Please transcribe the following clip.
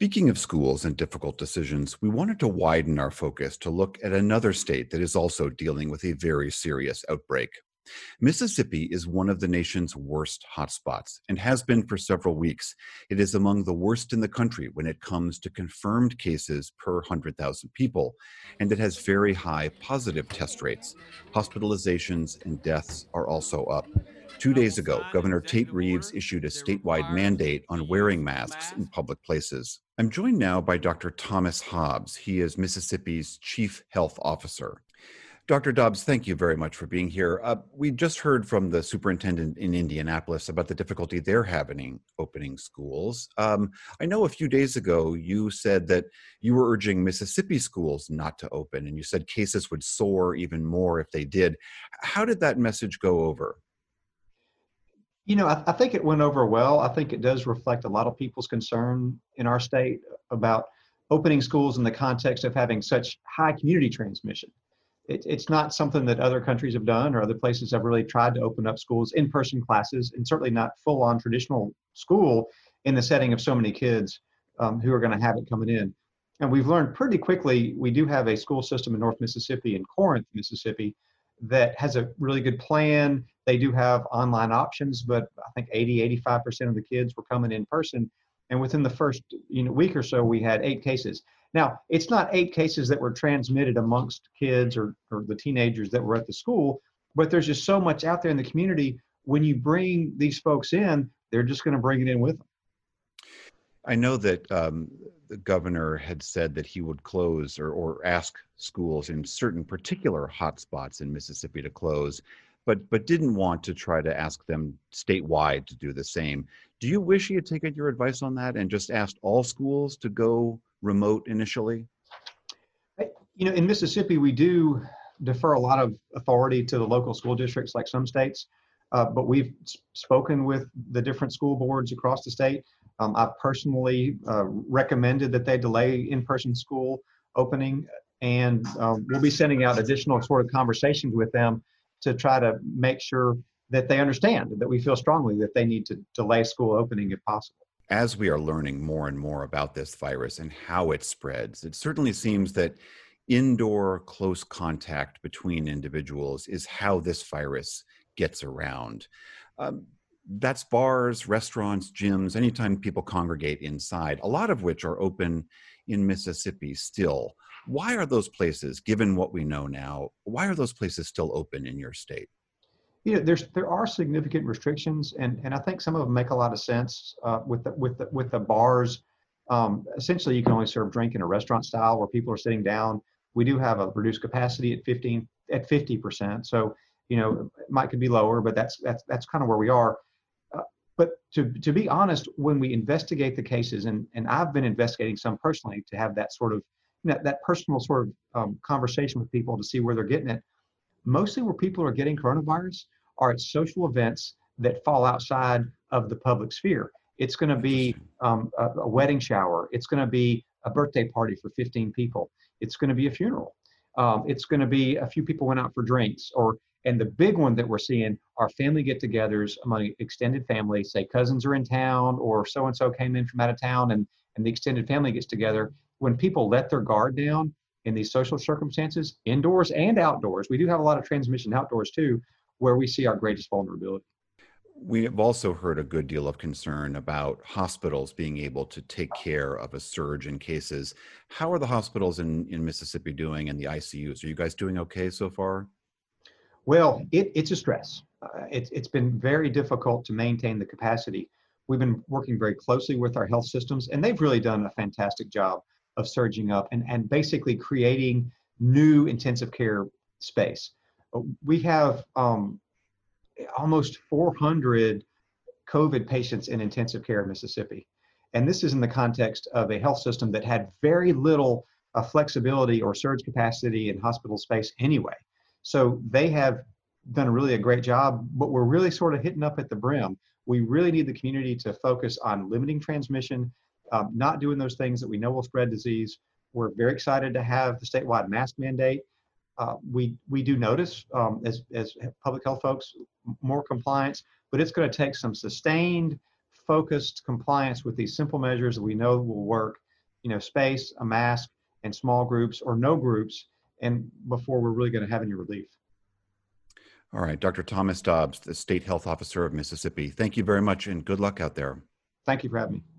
Speaking of schools and difficult decisions, we wanted to widen our focus to look at another state that is also dealing with a very serious outbreak. Mississippi is one of the nation's worst hotspots and has been for several weeks. It is among the worst in the country when it comes to confirmed cases per 100,000 people, and it has very high positive test rates. Hospitalizations and deaths are also up. 2 days ago, Governor Tate Reeves issued a statewide mandate on wearing masks in public places. I'm joined now by Dr. Thomas Hobbs. He is Mississippi's Chief Health Officer. Dr. Dobbs, thank you very much for being here. We just heard from the superintendent in Indianapolis about the difficulty they're having opening schools. I know a few days ago you said that you were urging Mississippi schools not to open, and you said cases would soar even more if they did. How did that message go over? I think it went over well. I think it does reflect a lot of people's concern in our state about opening schools in the context of having such high community transmission. It's not something that other countries have done or other places have really tried to open up schools, in-person classes, and certainly not full-on traditional school in the setting of so many kids who are going to have it coming in. And we've learned pretty quickly, we do have a school system in North Mississippi, in Corinth, Mississippi, that has a really good plan. They do have online options, but I think 85% of the kids were coming in person. And within the first week or so, we had 8 cases. Now, it's not 8 cases that were transmitted amongst kids or the teenagers that were at the school, but there's just so much out there in the community. When you bring these folks in, they're just going to bring it in with them. I know that the governor had said that he would close or ask schools in certain particular hotspots in Mississippi to close, but didn't want to try to ask them statewide to do the same. Do you wish he had taken your advice on that and just asked all schools to go remote initially? In Mississippi, we do defer a lot of authority to the local school districts like some states, but we've spoken with the different school boards across the state. I've personally recommended that they delay in-person school opening, and we'll be sending out additional sort of conversations with them to try to make sure that they understand that we feel strongly that they need to delay school opening if possible. As we are learning more and more about this virus and how it spreads, it certainly seems that indoor close contact between individuals is how this virus gets around. That's bars, restaurants, gyms, anytime people congregate inside, a lot of which are open in Mississippi still. Why are those places, given what we know now, why are those places still open in your state? There are significant restrictions, and I think some of them make a lot of sense with the bars. Essentially, you can only serve drink in a restaurant style where people are sitting down. We do have a reduced capacity at 50%. So it could be lower, but that's kind of where we are. But to be honest, when we investigate the cases, and I've been investigating some personally to have that sort of that personal sort of conversation with people to see where they're getting it. Mostly where people are getting coronavirus are at social events that fall outside of the public sphere. It's going to be a wedding shower. It's going to be a birthday party for 15 people. It's going to be a funeral. It's going to be a few people went out for drinks. And the big one that we're seeing are family get-togethers among extended family. Say cousins are in town or so-and-so came in from out of town and the extended family gets together. When people let their guard down, in these social circumstances, indoors and outdoors, we do have a lot of transmission outdoors too, where we see our greatest vulnerability. We have also heard a good deal of concern about hospitals being able to take care of a surge in cases. How are the hospitals in Mississippi doing and the ICUs? Are you guys doing okay so far? Well, it's a stress. It's been very difficult to maintain the capacity. We've been working very closely with our health systems, and they've really done a fantastic job of surging up and basically creating new intensive care space. We have almost 400 COVID patients in intensive care in Mississippi. And this is in the context of a health system that had very little flexibility or surge capacity in hospital space anyway. So they have done a great job, but we're really sort of hitting up at the brim. We really need the community to focus on limiting transmission, not doing those things that we know will spread disease. We're very excited to have the statewide mask mandate. We do notice, as public health folks, more compliance, but it's going to take some sustained, focused compliance with these simple measures that we know will work space, a mask, and small groups or no groups, and before we're really going to have any relief. All right, Dr. Thomas Dobbs, the State Health Officer of Mississippi. Thank you very much and good luck out there. Thank you for having me.